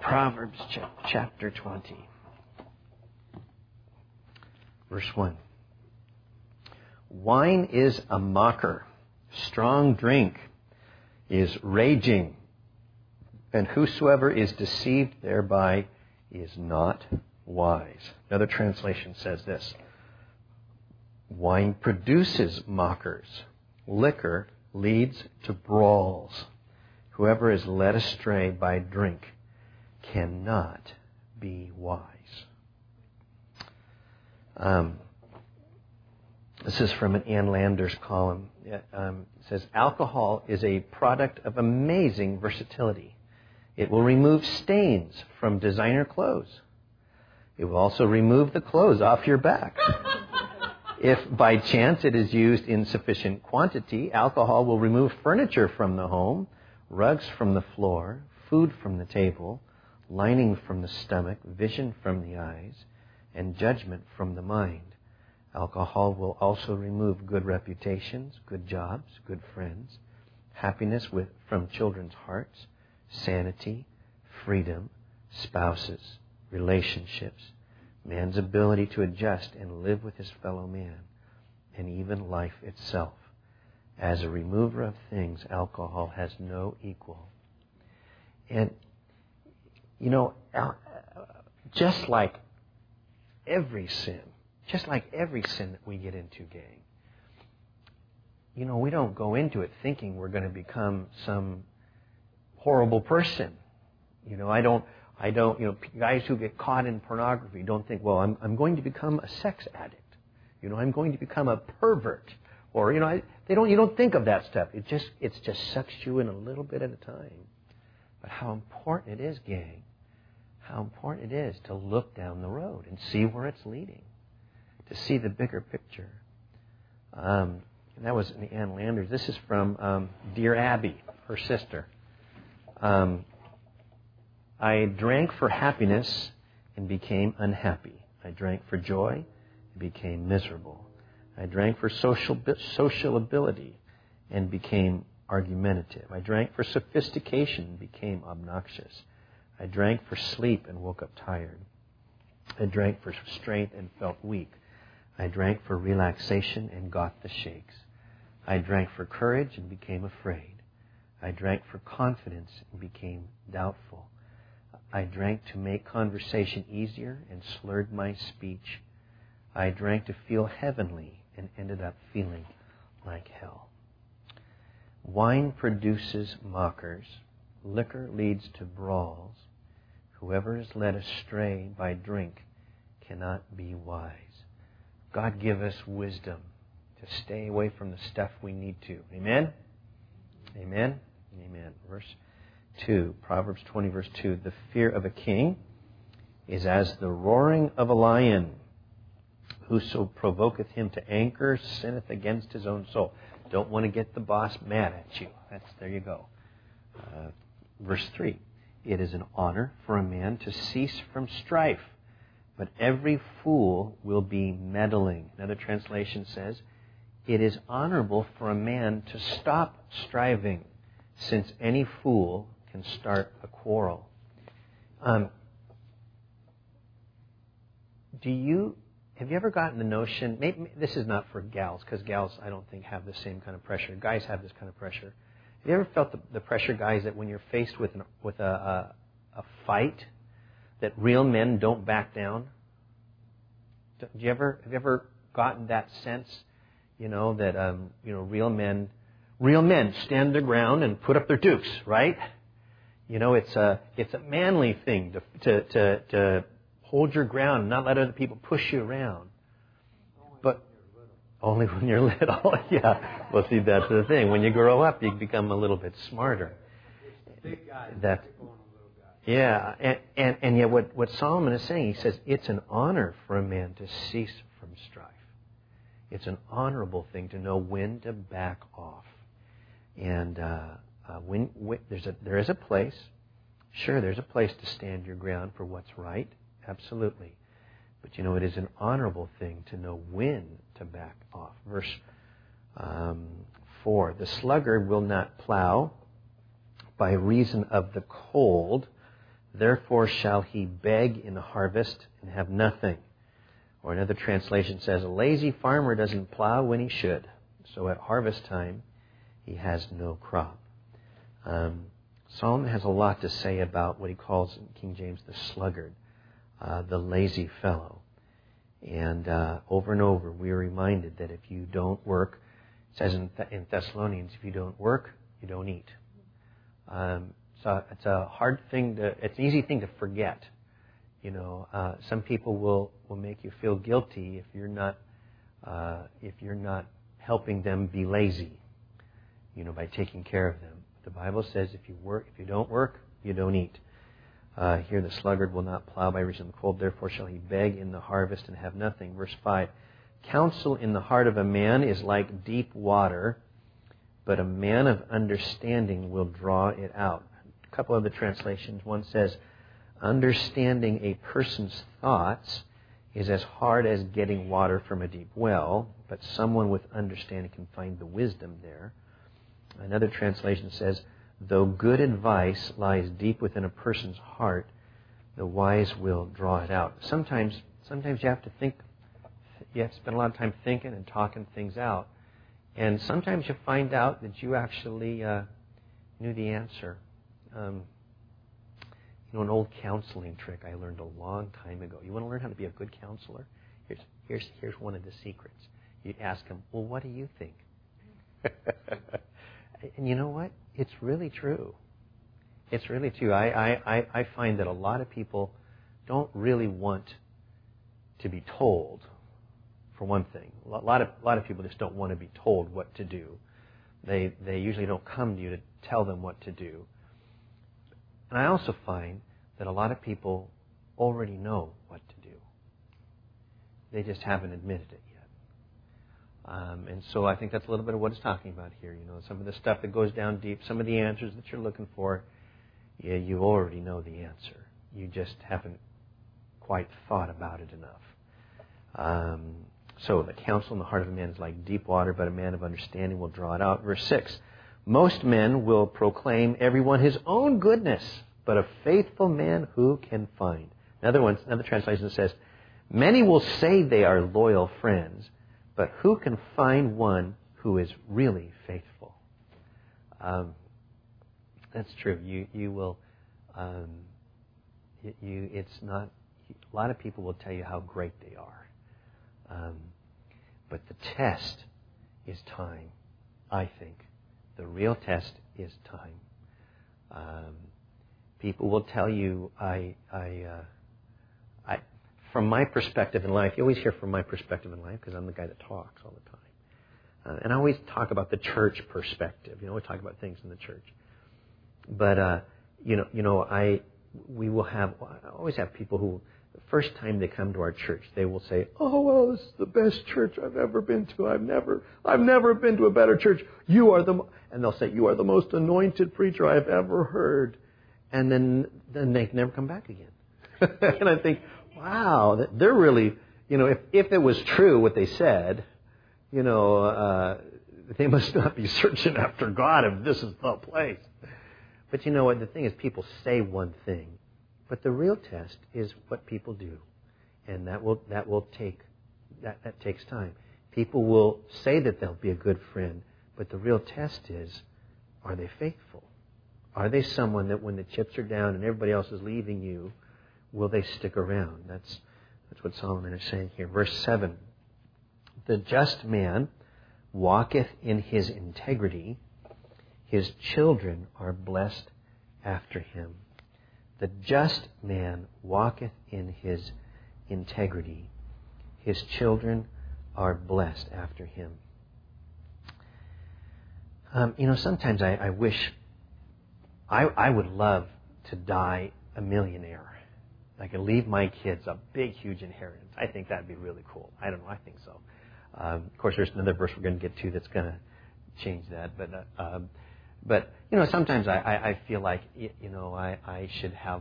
Proverbs chapter 20. Verse 1. Wine is a mocker. Strong drink is raging. And whosoever is deceived thereby is not wise. Another translation says this. Wine produces mockers. Liquor leads to brawls. Whoever is led astray by drink cannot be wise. This is from an Ann Landers column. It says, alcohol is a product of amazing versatility. It will remove stains from designer clothes. It will also remove the clothes off your back. If by chance it is used in sufficient quantity, alcohol will remove furniture from the home, rugs from the floor, food from the table, lining from the stomach, vision from the eyes, and judgment from the mind. Alcohol will also remove good reputations, good jobs, good friends, happiness from children's hearts, sanity, freedom, spouses, relationships, man's ability to adjust and live with his fellow man, and even life itself. As a remover of things, alcohol has no equal. And, just like every sin that we get into, gang, we don't go into it thinking we're going to become some horrible person. Guys who get caught in pornography don't think, well, I'm going to become a sex addict. I'm going to become a pervert. Or, you don't think of that stuff. It just sucks you in a little bit at a time. But how important it is, gang, how important it is to look down the road and see where it's leading, to see the bigger picture. And that was in Ann Landers. This is from Dear Abby, her sister. I drank for happiness and became unhappy. I drank for joy and became miserable. I drank for social ability and became argumentative. I drank for sophistication and became obnoxious. I drank for sleep and woke up tired. I drank for strength and felt weak. I drank for relaxation and got the shakes. I drank for courage and became afraid. I drank for confidence and became doubtful. I drank to make conversation easier and slurred my speech. I drank to feel heavenly and ended up feeling like hell. Wine produces mockers. Liquor leads to brawls. Whoever is led astray by drink cannot be wise. God give us wisdom to stay away from the stuff we need to. Amen? Amen? Amen. Verse 2, Proverbs 20, verse 2. The fear of a king is as the roaring of a lion. Whoso provoketh him to anger sinneth against his own soul. Don't want to get the boss mad at you. There you go. Verse 3. It is an honor for a man to cease from strife, but every fool will be meddling. Another translation says, it is honorable for a man to stop striving, since any fool can start a quarrel. Have you ever gotten the notion, maybe this is not for gals, because gals I don't think have the same kind of pressure. Guys have this kind of pressure. Have you ever felt the pressure, guys, that when you're faced with a fight, that real men don't back down? Have you ever gotten that sense, that real men stand their ground and put up their dukes, right? It's a manly thing to hold your ground and not let other people push you around. But only when you're little. Yeah. Well, see, that's the thing. When you grow up, you become a little bit smarter. Yeah. And yet what Solomon is saying, he says, it's an honor for a man to cease from strife. It's an honorable thing to know when to back off. And when there is a place. Sure, there's a place to stand your ground for what's right. Absolutely. But it is an honorable thing to know when to back off. Verse 4. The sluggard will not plow by reason of the cold, Therefore shall he beg in the harvest and have nothing. Or another translation says, a lazy farmer doesn't plow when he should. So at harvest time, he has no crop. Solomon has a lot to say about what he calls in King James the sluggard, the lazy fellow. And over, we are reminded that if you don't work, it says in Thessalonians, if you don't work, you don't eat. So it's a hard thing it's an easy thing to forget. Some people will make you feel guilty if you're not helping them be lazy, by taking care of them. The Bible says if you don't work, you don't eat. Here the sluggard will not plow by reason of the cold, therefore shall he beg in the harvest and have nothing. Verse 5, counsel in the heart of a man is like deep water, but a man of understanding will draw it out. A couple of the translations. One says, understanding a person's thoughts is as hard as getting water from a deep well, but someone with understanding can find the wisdom there. Another translation says, though good advice lies deep within a person's heart, the wise will draw it out. Sometimes you have to think, you have to spend a lot of time thinking and talking things out. And sometimes you find out that you actually knew the answer. An old counseling trick I learned a long time ago. You want to learn how to be a good counselor? Here's one of the secrets. You ask them, well, what do you think? And you know what? It's really true. It's really true. I find that a lot of people don't really want to be told, for one thing. A lot of people just don't want to be told what to do. They usually don't come to you to tell them what to do. And I also find that a lot of people already know what to do. They just haven't admitted it yet. And so I think that's a little bit of what it's talking about here. Some of the stuff that goes down deep, some of the answers that you're looking for, you already know the answer. You just haven't quite thought about it enough. So the counsel in the heart of a man is like deep water, but a man of understanding will draw it out. Verse 6, most men will proclaim everyone his own goodness, but a faithful man who can find? Another translation says, many will say they are loyal friends, but who can find one who is really faithful? That's true. You will. It's not. A lot of people will tell you how great they are, but the test is time. I think the real test is time. People will tell you, from my perspective in life, you always hear from my perspective in life because I'm the guy that talks all the time. And I always talk about the church perspective. We talk about things in the church. But, I always have people who, the first time they come to our church, they will say, oh, well, this is the best church I've ever been to. I've never been to a better church. And they'll say, you are the most anointed preacher I've ever heard. And then they never come back again. And I think, wow, they're really, if it was true what they said, they must not be searching after God if this is the place. But you know what? The thing is, people say one thing, but the real test is what people do, and that takes time. People will say that they'll be a good friend, but the real test is, are they faithful? Are they someone that when the chips are down and everybody else is leaving you, will they stick around? That's what Solomon is saying here. Verse 7, the just man walketh in his integrity, his children are blessed after him. The just man walketh in his integrity, his children are blessed after him. Sometimes I wish I would love to die a millionaire. I could leave my kids a big, huge inheritance. I think that'd be really cool. I don't know. I think so. Of course, there's another verse we're going to get to that's going to change that. But sometimes I feel like I should have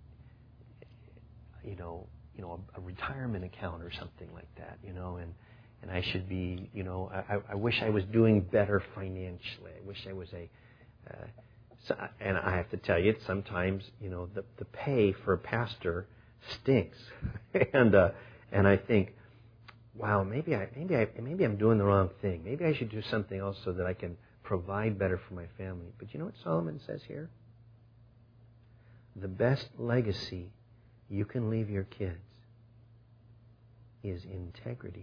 a retirement account or something like that. And I should be I wish I was doing better financially. I wish I was So, and I have to tell you, sometimes, the pay for a pastor stinks. and I think, wow, maybe I'm doing the wrong thing. Maybe I should do something else so that I can provide better for my family. But you know what Solomon says here? The best legacy you can leave your kids is integrity.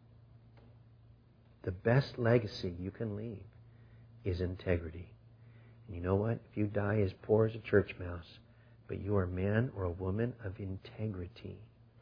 The best legacy you can leave is integrity. And you know what? If you die as poor as a church mouse, but you are a man or a woman of integrity.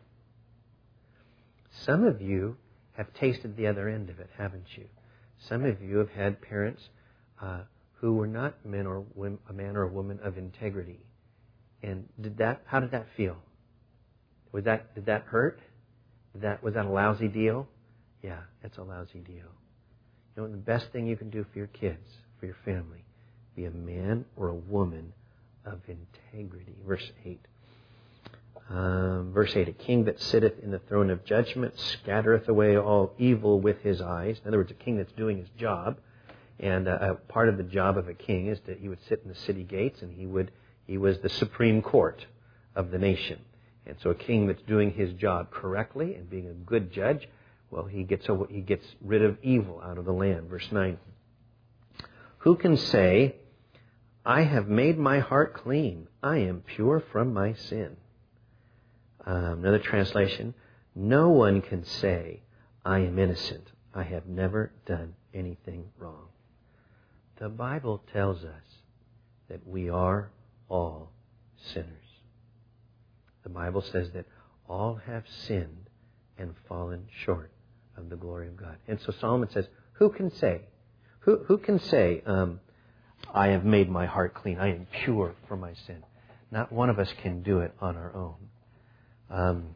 Some of you have tasted the other end of it, haven't you? Some of you have had parents who were not a man or a woman of integrity. And how did that feel? Did that hurt? Was that a lousy deal? Yeah, it's a lousy deal. You know, the best thing you can do for your kids, for your family, be a man or a woman of integrity. Verse 8. Verse 8, a king that sitteth in the throne of judgment scattereth away all evil with his eyes. In other words, a king that's doing his job. And part of the job of a king is that he would sit in the city gates, and he was the supreme court of the nation. And so a king that's doing his job correctly and being a good judge, well, he gets rid of evil out of the land. Verse 9. Who can say, I have made my heart clean. I am pure from my sin. Another translation, no one can say, I am innocent. I have never done anything wrong. The Bible tells us that we are all sinners. The Bible says that all have sinned and fallen short of the glory of God. And so Solomon says, who can say? Who can say, I have made my heart clean. I am pure from my sin. Not one of us can do it on our own.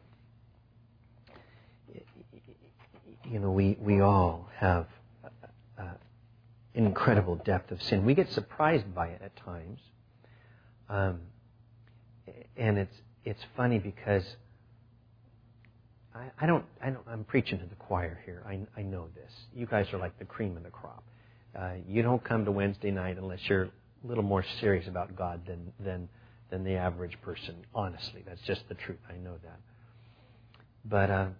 We all have incredible depth of sin. We get surprised by it at times. And it's funny because I'm preaching to the choir here. I know this. You guys are like the cream of the crop. You don't come to Wednesday night unless you're a little more serious about God than the average person. Honestly, that's just the truth. I know that. But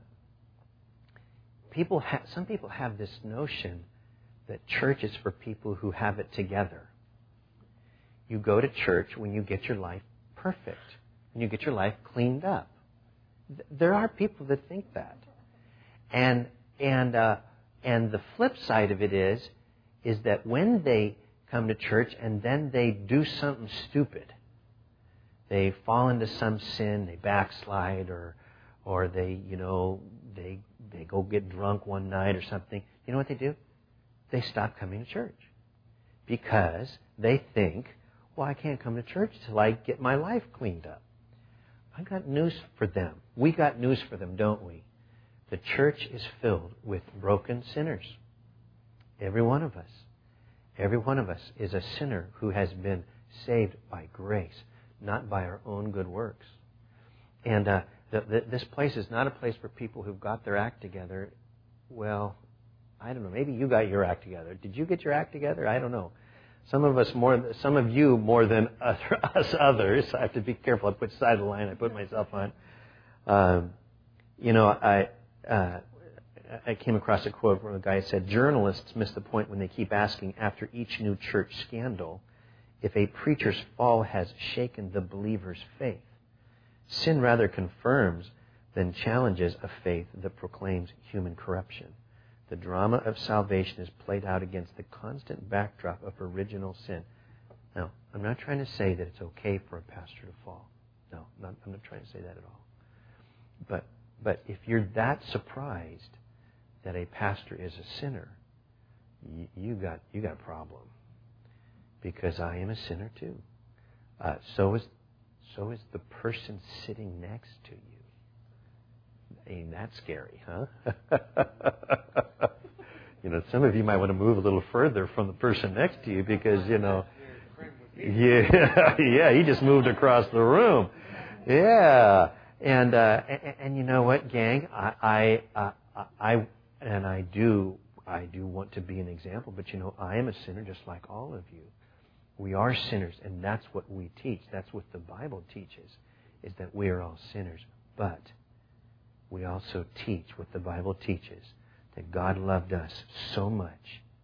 some people have this notion that church is for people who have it together. You go to church when you get your life perfect, when you get your life cleaned up. There are people that think that, and the flip side of it is that when they come to church and then they do something stupid, they fall into some sin, they backslide, or they go get drunk one night or something. You know what they do? They stop coming to church because they think, well, I can't come to church till I get my life cleaned up. I got news for them. We got news for them, don't we? The church is filled with broken sinners. Every one of us. Every one of us is a sinner who has been saved by grace, not by our own good works. And this place is not a place for people who've got their act together. Well, I don't know. Maybe you got your act together. Did you get your act together? I don't know. Some of you more than us others. I have to be careful. I put side of the line I put myself on. I came across a quote where a guy said, journalists miss the point when they keep asking after each new church scandal if a preacher's fall has shaken the believer's faith. Sin rather confirms than challenges a faith that proclaims human corruption. The drama of salvation is played out against the constant backdrop of original sin. Now, I'm not trying to say that it's okay for a pastor to fall. No, I'm not trying to say that at all. But if you're that surprised that a pastor is a sinner, you got a problem. Because I am a sinner too. So is the person sitting next to you. Ain't that scary, huh? Some of you might want to move a little further from the person next to you because, he just moved across the room. Yeah. And you know what, gang? I do want to be an example, but I am a sinner just like all of you. We are sinners, and that's what we teach. That's what the Bible teaches, is that we are all sinners. But we also teach what the Bible teaches, that God loved us so much,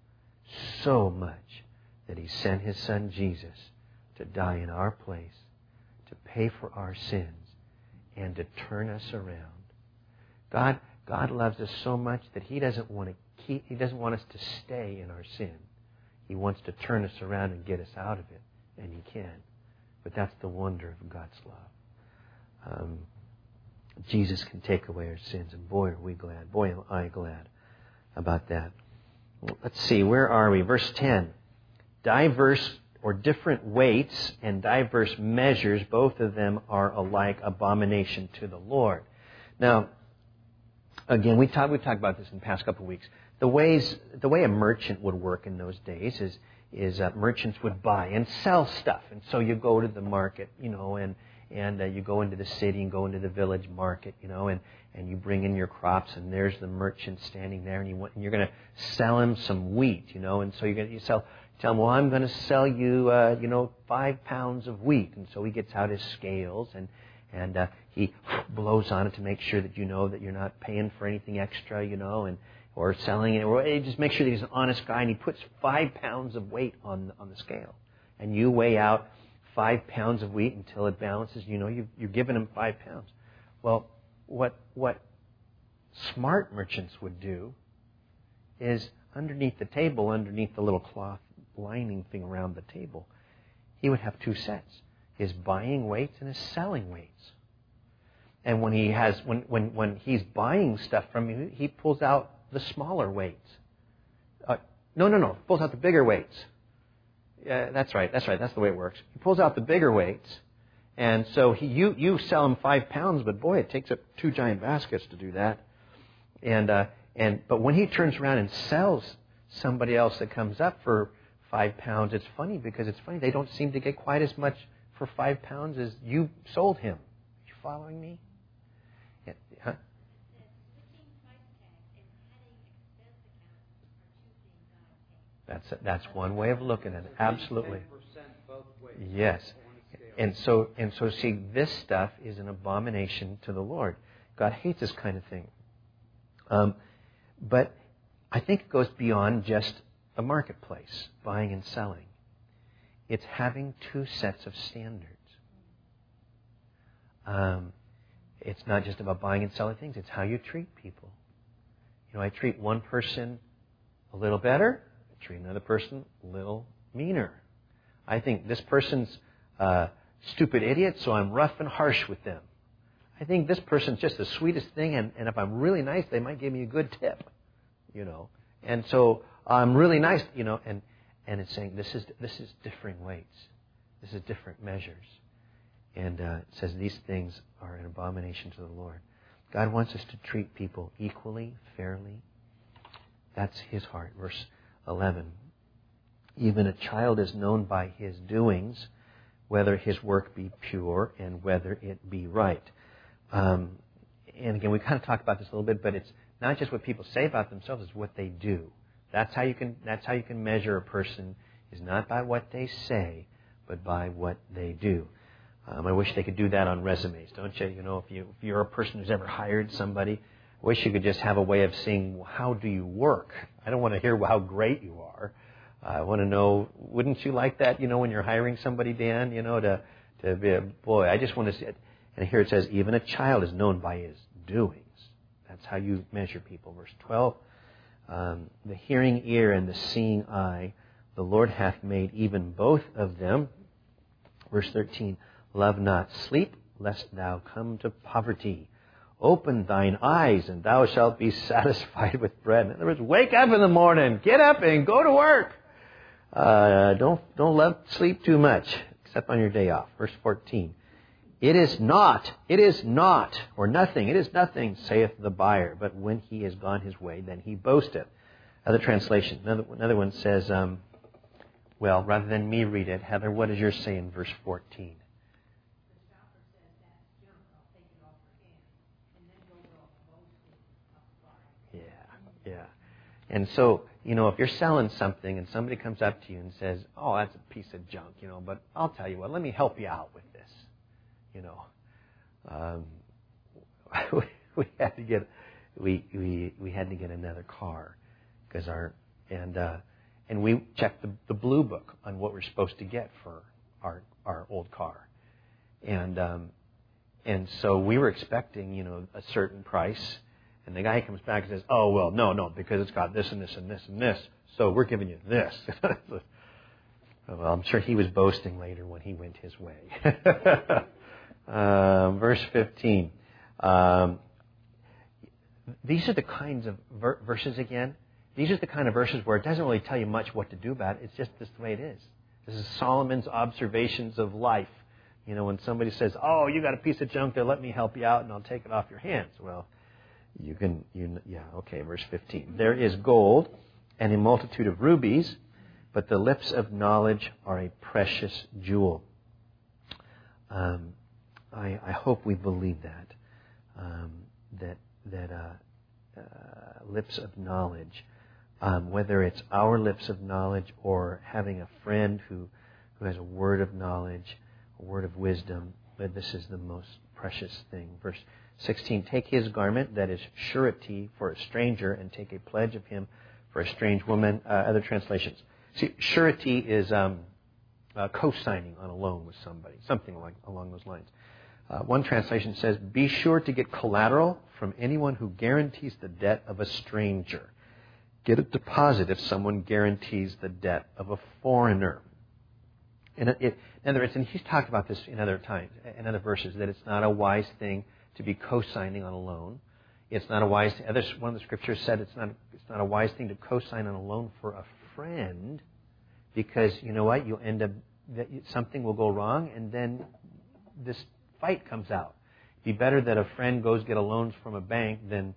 that He sent His Son Jesus to die in our place, to pay for our sins, and to turn us around. God loves us so much that He doesn't want us to stay in our sin. He wants to turn us around and get us out of it, and He can. But that's the wonder of God's love. Jesus can take away our sins, and boy, are we glad. Boy, am I glad about that. Let's see, where are we? Verse 10. Diverse or different weights and diverse measures, both of them are alike abomination to the Lord. Now, again, we've talked about this in the past couple of weeks. The way a merchant would work in those days is merchants would buy and sell stuff. And so you go to the market, and you go into the city and go into the village market, and you bring in your crops, and there's the merchant standing there, and you're going to sell him some wheat, and so tell him, well, I'm going to sell you, 5 pounds of wheat. And so he gets out his scales and he blows on it to make sure that you know that you're not paying for anything extra, or selling it, or just make sure that he's an honest guy, and he puts 5 pounds of weight on the scale. And you weigh out 5 pounds of wheat until it balances, you're giving him 5 pounds. Well, what smart merchants would do is underneath the table, underneath the little cloth lining thing around the table, he would have 2 sets. His buying weights and his selling weights. And when he's buying stuff from you, he pulls out the smaller weights. Pulls out the bigger weights. Yeah, that's right. That's the way it works. He pulls out the bigger weights, and so you sell him 5 pounds, but boy, it takes up 2 giant baskets to do that. But when he turns around and sells somebody else that comes up for 5 pounds, it's funny they don't seem to get quite as much for 5 pounds as you sold him. You following me? Yeah, huh? That's one way of looking at it. Absolutely. Yes. And so see, this stuff is an abomination to the Lord. God hates this kind of thing. But I think it goes beyond just a marketplace, buying and selling. It's having 2 sets of standards. It's not just about buying and selling things. It's how you treat people. I treat one person a little better. I treat another person a little meaner. I think this person's a stupid idiot, so I'm rough and harsh with them. I think this person's just the sweetest thing, and if I'm really nice, they might give me a good tip, And so I'm really nice, and it's saying this is differing weights. This is different measures. And it says these things are an abomination to the Lord. God wants us to treat people equally, fairly. That's His heart. Verse 11. Even a child is known by his doings, whether his work be pure and whether it be right. And again, we kind of talked about this a little bit, but it's not just what people say about themselves, it's what they do. That's how you can measure a person, is not by what they say, but by what they do. I wish they could do that on resumes, don't you? If you're a person who's ever hired somebody, I wish you could just have a way of seeing, well, how do you work? I don't want to hear how great you are. I want to know, wouldn't you like that, when you're hiring somebody, Dan, to be a boy, I just want to see it. And here it says, even a child is known by his doings. That's how you measure people. Verse 12, the hearing ear and the seeing eye, the Lord hath made even both of them. Verse 13, love not sleep, lest thou come to poverty. Open thine eyes, and thou shalt be satisfied with bread. In other words, wake up in the morning, get up and go to work. Don't love sleep too much, except on your day off. Verse 14, it is not, or nothing, it is nothing, saith the buyer, but when he is gone his way, then he boasteth. Other translation, another one says, rather than me read it, Heather, what does yours say in verse 14? Yeah. And so, if you're selling something and somebody comes up to you and says, "Oh, that's a piece of junk," but I'll tell you what, let me help you out with this. We had to get we had to get another car because and we checked the blue book on what we're supposed to get for our old car, and so we were expecting a certain price. And the guy comes back and says, "Oh, well, no, because it's got this and this and this and this, so we're giving you this." Well, I'm sure he was boasting later when he went his way. Verse 15. These are the kinds of verses again. These are the kind of verses where it doesn't really tell you much what to do about it. It's just this the way it is. This is Solomon's observations of life. When somebody says, "Oh, you got a piece of junk there, let me help you out and I'll take it off your hands." Well, verse 15. There is gold and a multitude of rubies, but the lips of knowledge are a precious jewel. I hope we believe that lips of knowledge, whether it's our lips of knowledge or having a friend who has a word of knowledge, a word of wisdom, but this is the most precious thing. Verse 16, take his garment, that is surety for a stranger, and take a pledge of him for a strange woman. Other translations. See, surety is co-signing on a loan with somebody, something along those lines. One translation says, be sure to get collateral from anyone who guarantees the debt of a stranger. Get a deposit if someone guarantees the debt of a foreigner. In other words, and he's talked about this in other times, in other verses, that it's not a wise thing to be co-signing on a loan. It's not a wise thing. One of the scriptures said it's not a wise thing to co-sign on a loan for a friend, because you know what? You'll end up, something will go wrong, and then this fight comes out. It'd be better that a friend goes get a loan from a bank than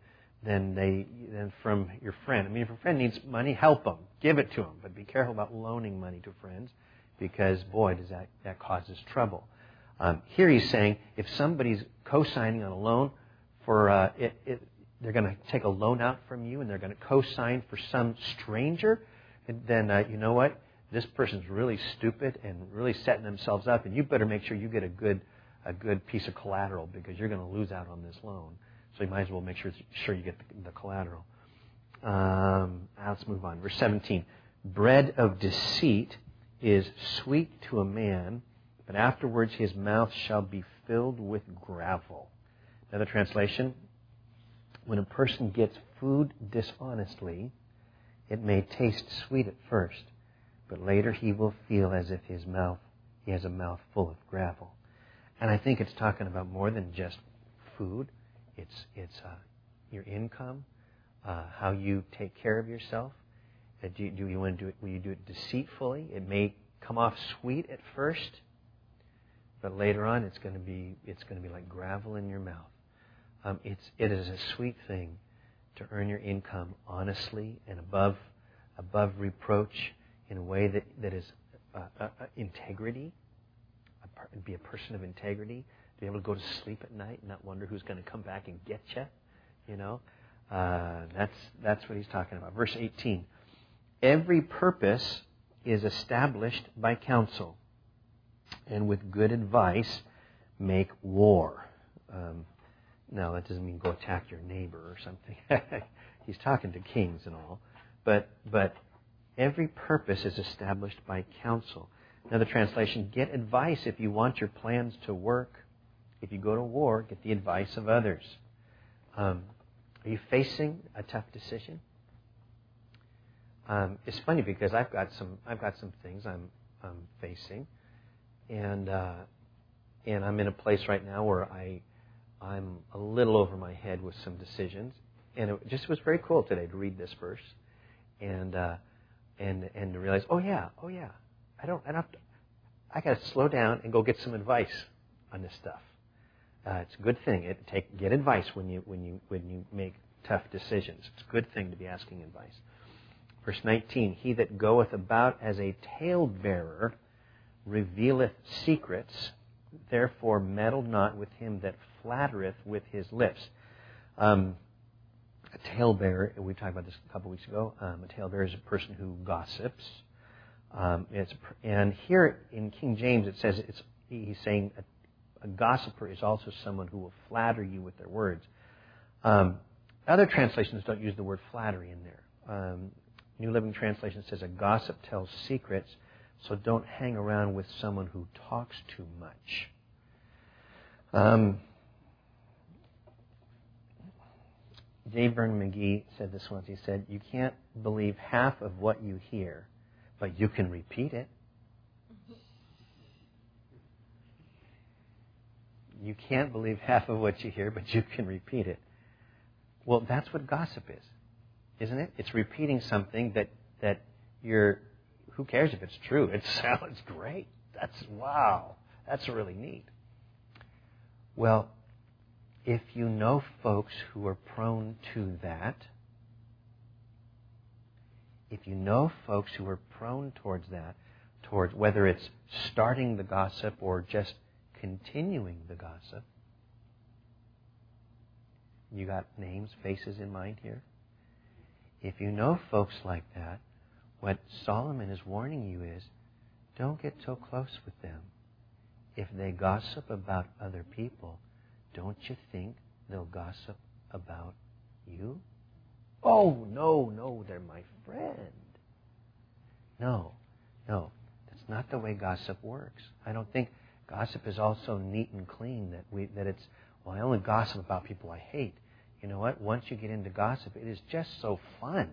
from your friend. I mean, if your friend needs money, help them, give it to them, but be careful about loaning money to friends, because boy, does that causes trouble. Here he's saying if somebody's co-signing on a loan for they're going to take a loan out from you and they're going to co-sign for some stranger, then you know what? This person's really stupid and really setting themselves up, and you better make sure you get a good piece of collateral, because you're going to lose out on this loan. So you might as well make sure you get the collateral. Let's move on. Verse 17. Bread of deceit is sweet to a man, but afterwards his mouth shall be filled with gravel. Another translation. When a person gets food dishonestly, it may taste sweet at first, but later he will feel as if he has a mouth full of gravel. And I think it's talking about more than just food. It's your income, how you take care of yourself. Do you want to do it? Will you do it deceitfully? It may come off sweet at first, but later on it's going to be like gravel in your mouth. It is a sweet thing to earn your income honestly and above reproach, in a way that is integrity. Be a person of integrity. To be able to go to sleep at night and not wonder who's going to come back and get you. That's what he's talking about. Verse 18. Every purpose is established by counsel, and with good advice make war. Now, that doesn't mean go attack your neighbor or something. He's talking to kings and all. But every purpose is established by counsel. Another translation, get advice if you want your plans to work. If you go to war, get the advice of others. Are you facing a tough decision? It's funny because I've got some things I'm facing, and I'm in a place right now where I'm a little over my head with some decisions, and it just was very cool today to read this verse, and to realize, oh yeah, I got to slow down and go get some advice on this stuff. It's a good thing. Get advice when you make tough decisions. It's a good thing to be asking advice. Verse 19, he that goeth about as a talebearer revealeth secrets, therefore meddle not with him that flattereth with his lips. A talebearer, we talked about this a couple weeks ago. A talebearer is a person who gossips. And here in King James it says he's saying a gossiper is also someone who will flatter you with their words. Other translations don't use the word flattery in there. New Living Translation says a gossip tells secrets, so don't hang around with someone who talks too much. J. Vernon McGee said this once. He said, you can't believe half of what you hear, but you can repeat it. You can't believe half of what you hear, but you can repeat it. Well, that's what gossip is, isn't it? It's repeating something that you're, who cares if it's true? It sounds great. Wow. That's really neat. Well, if you know folks who are prone to that, if you know folks who are prone towards that, towards whether it's starting the gossip or just continuing the gossip, you got names, faces in mind here? If you know folks like that, what Solomon is warning you is, don't get so close with them. If they gossip about other people, don't you think they'll gossip about you? Oh, no, they're my friend. No, that's not the way gossip works. I don't think gossip is also neat and clean, that it's, well, I only gossip about people I hate. You know what? Once you get into gossip, it is just so fun.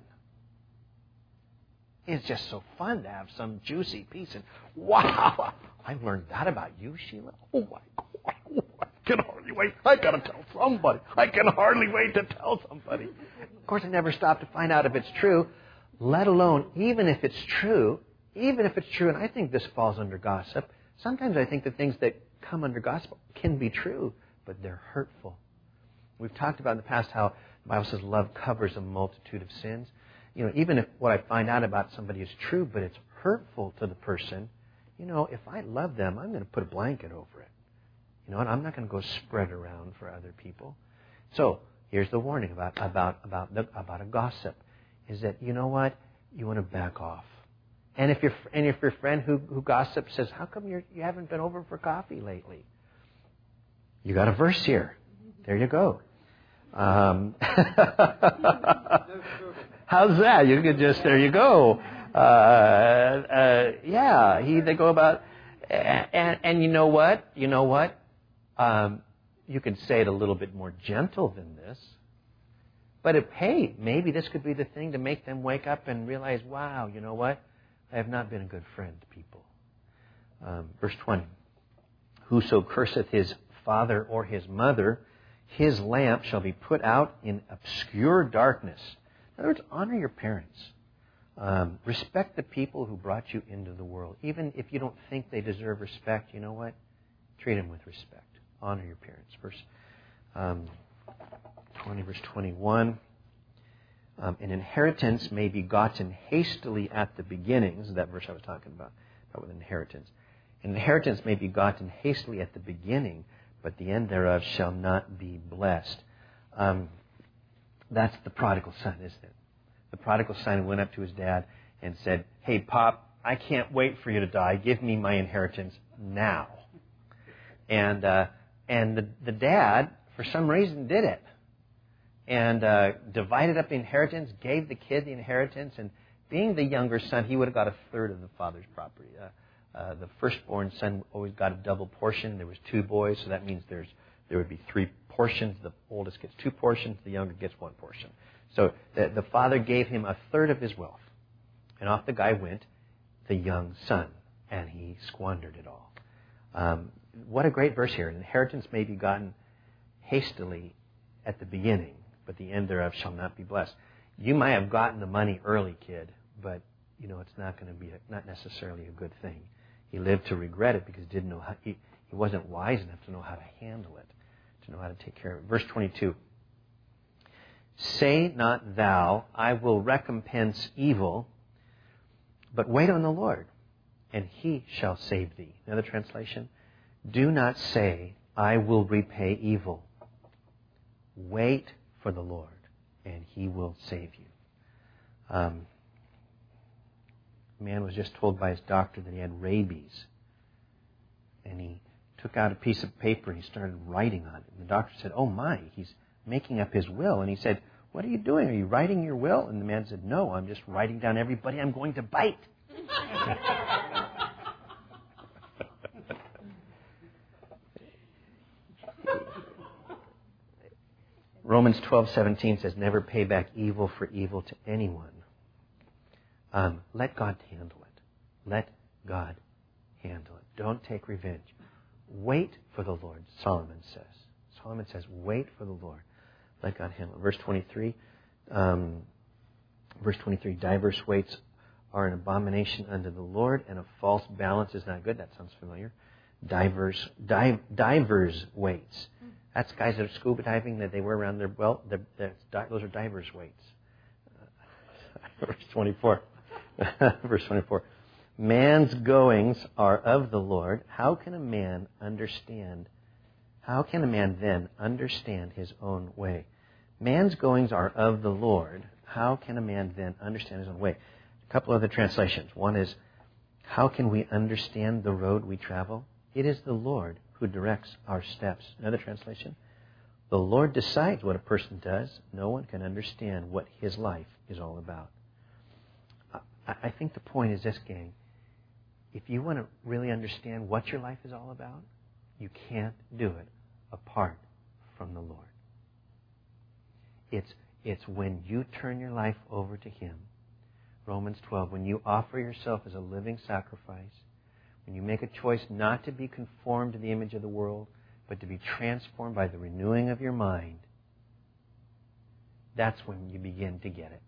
It's just so fun to have some juicy piece. And wow, I learned that about you, Sheila. Oh my God, I can hardly wait. I got to tell somebody. I can hardly wait to tell somebody. Of course, I never stop to find out if it's true, let alone even if it's true, and I think this falls under gossip. Sometimes I think the things that come under gossip can be true, but they're hurtful. We've talked about in the past how the Bible says love covers a multitude of sins. You know, even if what I find out about somebody is true, but it's hurtful to the person, you know, if I love them, I'm going to put a blanket over it. You know, and I'm not going to go spread around for other people. So here's the warning about a gossip: is that, you know what, you want to back off. And if your friend who gossips says, how come you haven't been over for coffee lately? You got a verse here. There you go. How's that? You could just, there you go. They go about, and you know what? You could say it a little bit more gentle than this. But hey, maybe this could be the thing to make them wake up and realize, wow, you know what? I have not been a good friend to people. Verse 20. Whoso curseth his father or his mother, his lamp shall be put out in obscure darkness. In other words, honor your parents. Respect the people who brought you into the world. Even if you don't think they deserve respect, you know what? Treat them with respect. Honor your parents. Verse 20, verse 21. An inheritance may be gotten hastily at the beginning. This is that verse I was talking about with inheritance. An inheritance may be gotten hastily at the beginning, but the end thereof shall not be blessed. That's the prodigal son, isn't it? The prodigal son went up to his dad and said, hey, Pop, I can't wait for you to die. Give me my inheritance now. And the dad, for some reason, did it. And divided up the inheritance, gave the kid the inheritance, and being the younger son, he would have got a third of the father's property. The firstborn son always got a double portion. There was 2 boys, so that means there would be 3 portions. The oldest gets 2 portions, the younger gets 1 portion. So the father gave him a third of his wealth. And off the guy went, the young son, and he squandered it all. What a great verse here. An inheritance may be gotten hastily at the beginning, but the end thereof shall not be blessed. You might have gotten the money early, kid, but you know it's not going to be not necessarily a good thing. He lived to regret it because he wasn't wise enough to know how to handle it, to know how to take care of it. Verse 22. Say not thou, I will recompense evil, but wait on the Lord, and he shall save thee. Another translation. Do not say, I will repay evil. Wait for the Lord, and He will save you. A man was just told by his doctor that he had rabies. And he took out a piece of paper and he started writing on it. And the doctor said, "Oh my, he's making up his will." And he said, "What are you doing? Are you writing your will?" And the man said, "No, I'm just writing down everybody I'm going to bite." Romans 12:17 says, "Never pay back evil for evil to anyone." Let God handle it. Let God handle it. Don't take revenge. Wait for the Lord, Solomon says. Solomon says, wait for the Lord. Let God handle it. Verse 23, diverse weights are an abomination unto the Lord, and a false balance is not good. That sounds familiar. Divers weights. That's guys that are scuba diving that they wear around their belt. Those are divers weights. Verse 24. Verse 24. Man's goings are of the Lord. How can a man then understand his own way? Man's goings are of the Lord. How can a man then understand his own way? A couple other translations. One is, how can we understand the road we travel? It is the Lord who directs our steps. Another translation. The Lord decides what a person does. No one can understand what his life is all about. I think the point is this, gang. If you want to really understand what your life is all about, you can't do it apart from the Lord. It's when you turn your life over to Him. Romans 12, when you offer yourself as a living sacrifice, when you make a choice not to be conformed to the image of the world, but to be transformed by the renewing of your mind, that's when you begin to get it.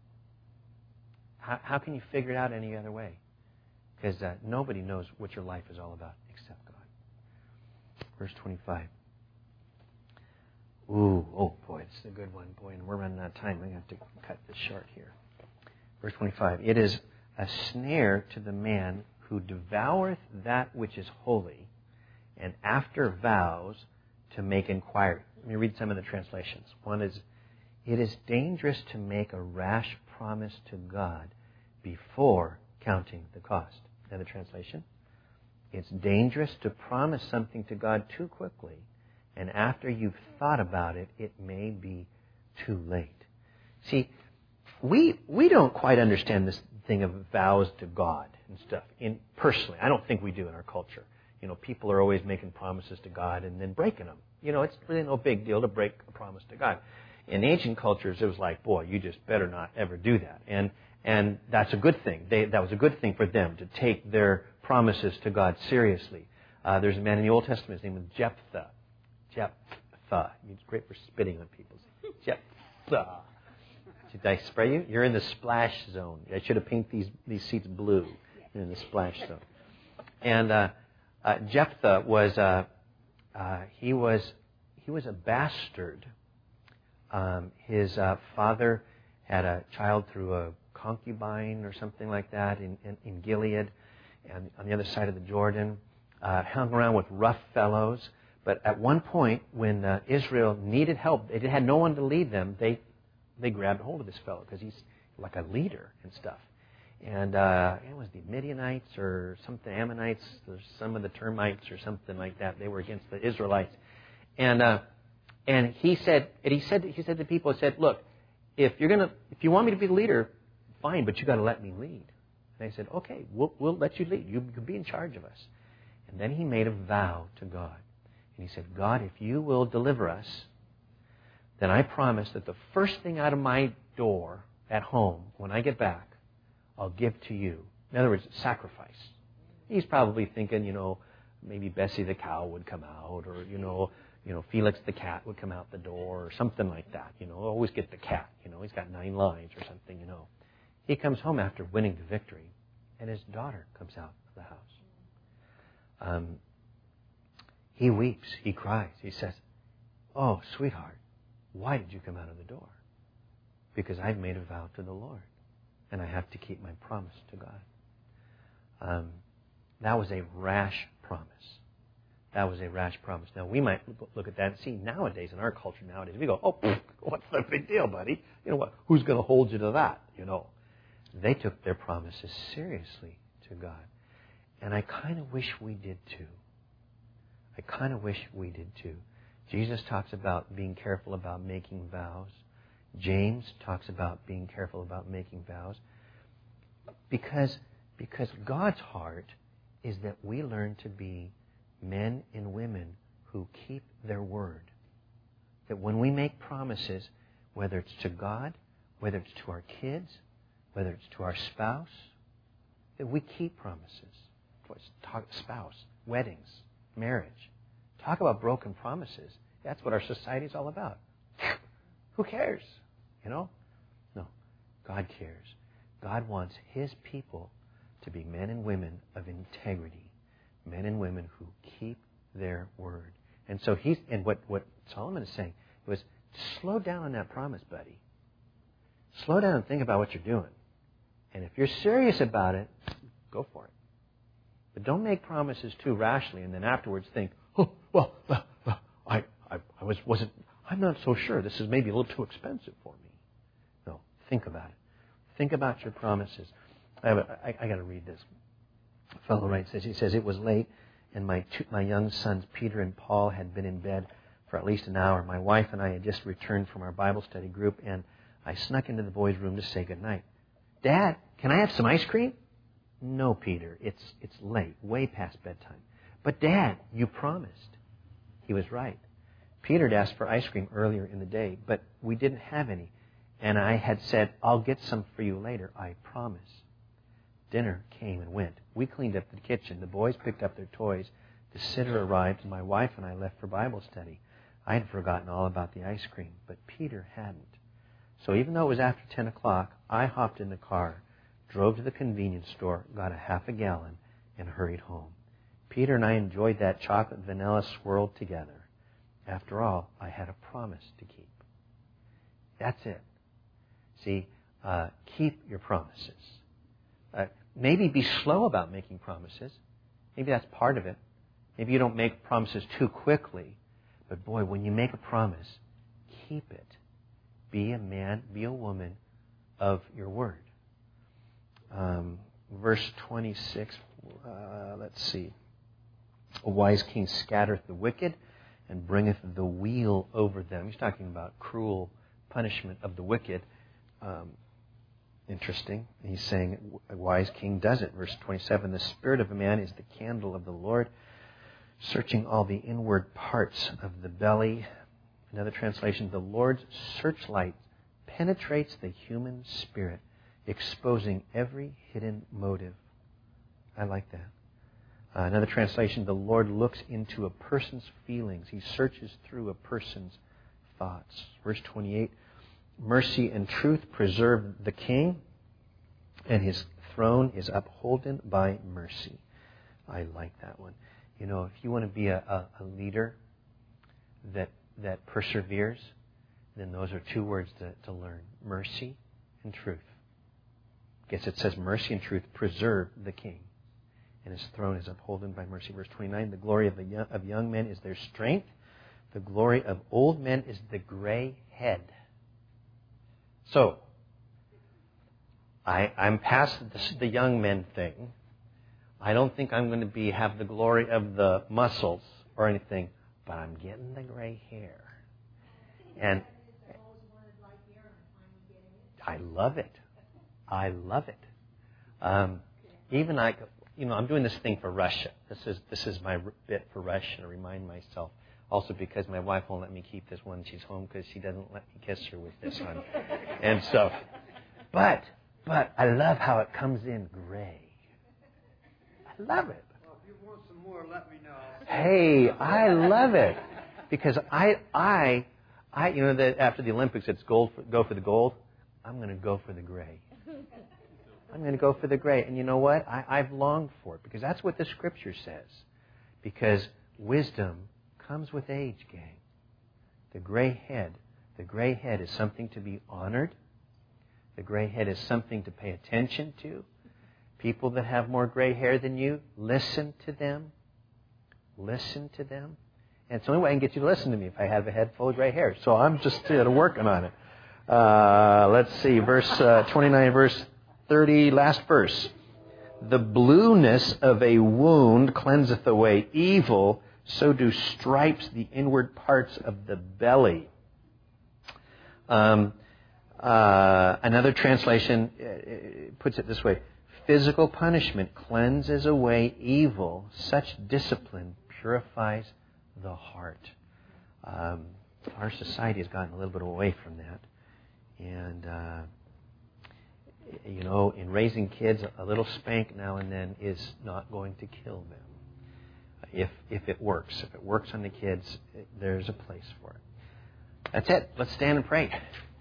How can you figure it out any other way? Because nobody knows what your life is all about except God. Verse 25. Oh boy, this is a good one. Boy, and we're running out of time. I'm going to have to cut this short here. Verse 25. It is a snare to the man who devoureth that which is holy, and after vows to make inquiry. Let me read some of the translations. One is, it is dangerous to make a rash promise to God before counting the cost. Another translation. It's dangerous to promise something to God too quickly, and after you've thought about it, it may be too late. See, we don't quite understand this thing of vows to God and stuff. Personally, I don't think we do in our culture. You know, people are always making promises to God and then breaking them. You know, it's really no big deal to break a promise to God. In ancient cultures, it was like, boy, you just better not ever do that. And that's a good thing. That was a good thing for them, to take their promises to God seriously. There's a man in the Old Testament, his name was Jephthah. Jephthah. He's great for spitting on people. Jephthah. Did I spray you? You're in the splash zone. I should have painted these seats blue. You're in the splash zone. And Jephthah was he was a bastard. His father had a child through a concubine or something like that in Gilead, and on the other side of the Jordan. Hung around with rough fellows. But at one point, when Israel needed help, they had no one to lead them. They grabbed hold of this fellow because he's like a leader and stuff. And it was the Midianites or something, Ammonites, or some of the termites or something like that. They were against the Israelites. And he said to people, he said, look, if you want me to be the leader, fine, but you got to let me lead. And they said, okay, we'll let you lead. You can be in charge of us. And then he made a vow to God. And he said, God, if you will deliver us, then I promise that the first thing out of my door at home, when I get back, I'll give to you. In other words, sacrifice. He's probably thinking, maybe Bessie the cow would come out, or, Felix the cat would come out the door, or something like that. Always get the cat. He's got 9 lives or something, He comes home after winning the victory, and his daughter comes out of the house. He weeps. He cries. He says, oh, sweetheart, why did you come out of the door? Because I've made a vow to the Lord, and I have to keep my promise to God. That was a rash promise. that was a rash promise. Now, we might look at that and see nowadays, in our culture nowadays, we go, oh, pfft, what's the big deal, buddy? You know what? Who's going to hold you to that? You know, they took their promises seriously to God. And I kind of wish we did too. I kind of wish we did too. Jesus talks about being careful about making vows. James talks about being careful about making vows. Because God's heart is that we learn to be men and women who keep their word. That when we make promises, whether it's to God, whether it's to our kids, whether it's to our spouse, that we keep promises. Talk spouse, weddings, marriage. Talk about broken promises. That's what our society is all about. Who cares? You know? No. God cares. God wants His people to be men and women of integrity. Men and women who keep their word. And so what Solomon is saying was, slow down on that promise, buddy. Slow down and think about what you're doing. And if you're serious about it, go for it. But don't make promises too rashly and then afterwards think, oh, well, I'm not so sure. This is maybe a little too expensive for me. No, think about it. Think about your promises. I got to read this. A fellow writes this. He says, it was late and my young sons, Peter and Paul, had been in bed for at least an hour. My wife and I had just returned from our Bible study group, and I snuck into the boys' room to say goodnight. Dad, can I have some ice cream? No, Peter, it's late, way past bedtime. But Dad, you promised. He was right. Peter had asked for ice cream earlier in the day, but we didn't have any. And I had said, I'll get some for you later, I promise. Dinner came and went. We cleaned up the kitchen. The boys picked up their toys. The sitter arrived, and my wife and I left for Bible study. I had forgotten all about the ice cream, but Peter hadn't. So even though it was after 10 o'clock, I hopped in the car, drove to the convenience store, got a half a gallon, and hurried home. Peter and I enjoyed that chocolate vanilla swirl together. After all, I had a promise to keep. That's it. See, keep your promises. Maybe be slow about making promises. Maybe that's part of it. Maybe you don't make promises too quickly. But boy, when you make a promise, keep it. Be a man, be a woman of your word. Verse 26, let's see. A wise king scattereth the wicked and bringeth the weal over them. He's talking about cruel punishment of the wicked. Interesting. He's saying a wise king does it. Verse 27, the spirit of a man is the candle of the Lord, searching all the inward parts of the belly. Another translation, the Lord's searchlight penetrates the human spirit, exposing every hidden motive. I like that. Another translation, the Lord looks into a person's feelings. He searches through a person's thoughts. Verse 28, mercy and truth preserve the king, and his throne is upholden by mercy. I like that one. You know, if you want to be a leader that perseveres, then those are two words to learn. Mercy and truth. I guess it says mercy and truth preserve the king, and his throne is upholden by mercy. Verse 29, the glory of young men is their strength. The glory of old men is the gray head. So, I'm past the young men thing. I don't think I'm going to have the glory of the muscles or anything, but I'm getting the gray hair. And I love it. I love it. Even I'm doing this thing for Russia. This is my bit for Russia to remind myself. Also because my wife won't let me keep this when she's home because she doesn't let me kiss her with this one. And so, but I love how it comes in gray. I love it. Well, if you want some more, let me know. Hey, I love it because I that after the Olympics it's go for the gold. I'm going to go for the gray. I'm going to go for the gray. And you know what? I've longed for it because that's what the Scripture says. Because wisdom comes with age, gang. The gray head is something to be honored. The gray head is something to pay attention to. People that have more gray hair than you, listen to them. listen to them. And it's the only way I can get you to listen to me if I have a head full of gray hair. So I'm just working on it. Let's see, verse 29, verse 30, last verse. The blueness of a wound cleanseth away evil, so do stripes the inward parts of the belly. Another translation puts it this way. Physical punishment cleanses away evil. Such discipline purifies the heart. Our society has gotten a little bit away from that. And, in raising kids, a little spank now and then is not going to kill them. If it works. If it works on the kids, there's a place for it. That's it. Let's stand and pray.